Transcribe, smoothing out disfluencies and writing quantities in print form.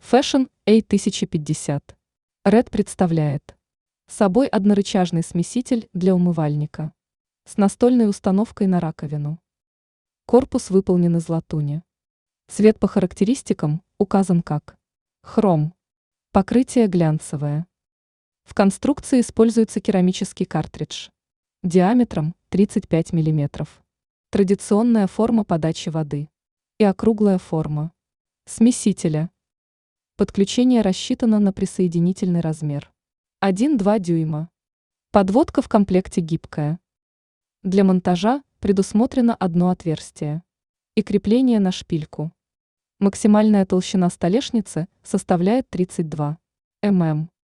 Fashion A1050. Red представляет собой однорычажный смеситель для умывальника с настольной установкой на раковину. Корпус выполнен из латуни. Цвет по характеристикам указан как хром. Покрытие глянцевое. В конструкции используется керамический картридж диаметром 35 мм. Традиционная форма подачи воды и округлая форма смесителя. Подключение рассчитано на присоединительный размер 1,2 дюйма. Подводка в комплекте гибкая. Для монтажа предусмотрено одно отверстие и крепление на шпильку. Максимальная толщина столешницы составляет 32 мм.